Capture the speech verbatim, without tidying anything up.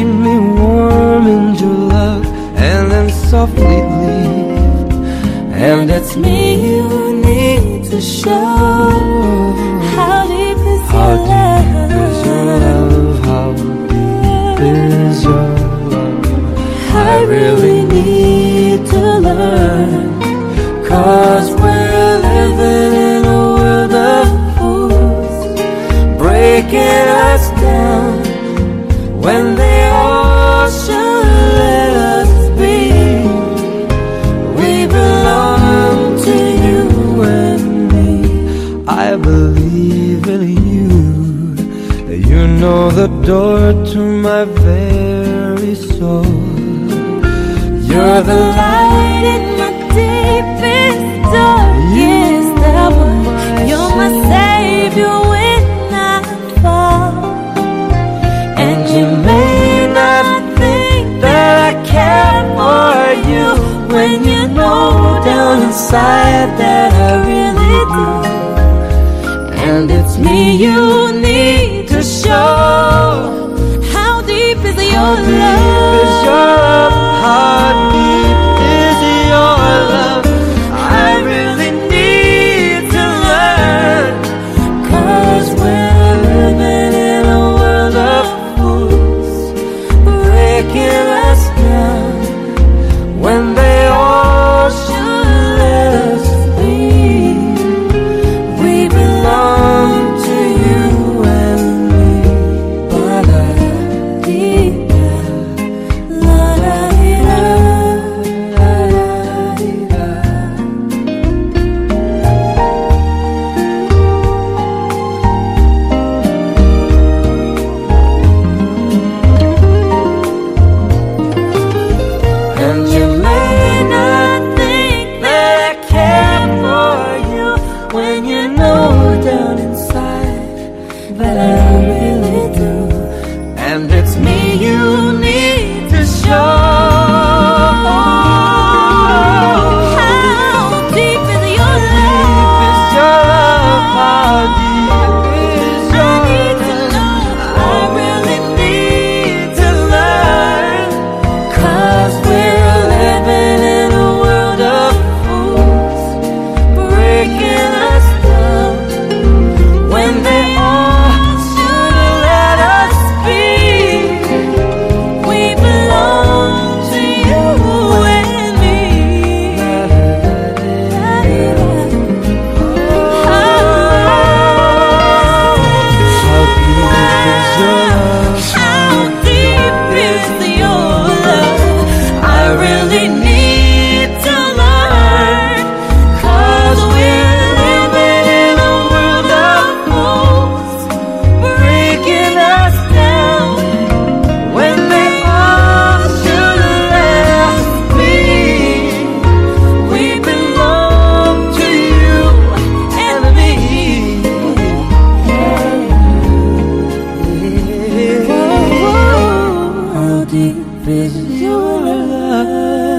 keep me warm in your love, and then softly leave. And it's me you need to show. How deep is your love? How deep is your love? I really need to learn, 'cause we're living in a world of fools, breaking us down when they all should let us be. We belong to you and me. I believe in you. You know the door to my very soul. You're the light in my deepest, darkest hour. You're my savior when I fall. And you may not think that I care for you, when you know down inside that I really do. And it's me you need to show. How deep is your love? How deep is your love? I really need to learn, 'cause we're living in a world of fools, breaking us down when they all should let us be. We belong to you and me. Ba-da-dee-da, la-da-dee-da, la-da-dee-da. And you may not think that I care for you, when you know down inside that I really do. And it's me you need to show. How deep is your love? How deep is your love? I need to know. I really need to learn, 'cause we're living in a world of fools, breaking us down when they all should let us be. We belong to you and me. How deep is your love? I really need to learn, 'cause we're living in a world of fools, breaking us down when they all should let us be. We belong to you and me. How deep is your love?